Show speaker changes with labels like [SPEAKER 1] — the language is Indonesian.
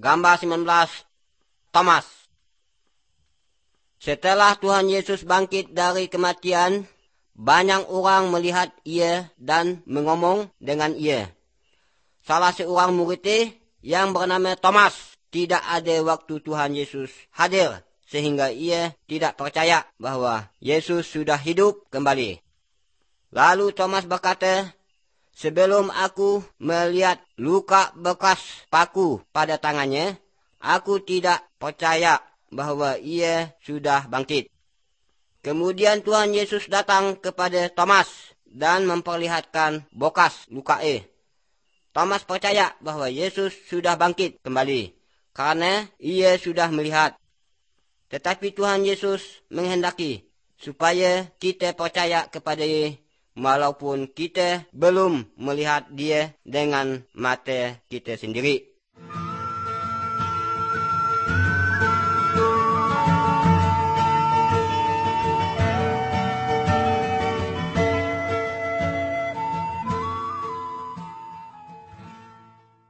[SPEAKER 1] Gambar 19, Thomas. Setelah Tuhan Yesus bangkit dari kematian, banyak orang melihat ia dan mengomong dengan ia. Salah seorang murid yang bernama Thomas tidak ada waktu Tuhan Yesus hadir, sehingga ia tidak percaya bahwa Yesus sudah hidup kembali. Lalu Thomas berkata, "Sebelum aku melihat luka bekas paku pada tangannya, aku tidak percaya bahwa ia sudah bangkit." Kemudian Tuhan Yesus datang kepada Thomas dan memperlihatkan bekas luka. Thomas percaya bahwa Yesus sudah bangkit kembali, karena ia sudah melihat. Tetapi Tuhan Yesus menghendaki supaya kita percaya kepada Dia, walaupun kita belum melihat Dia dengan mata kita sendiri.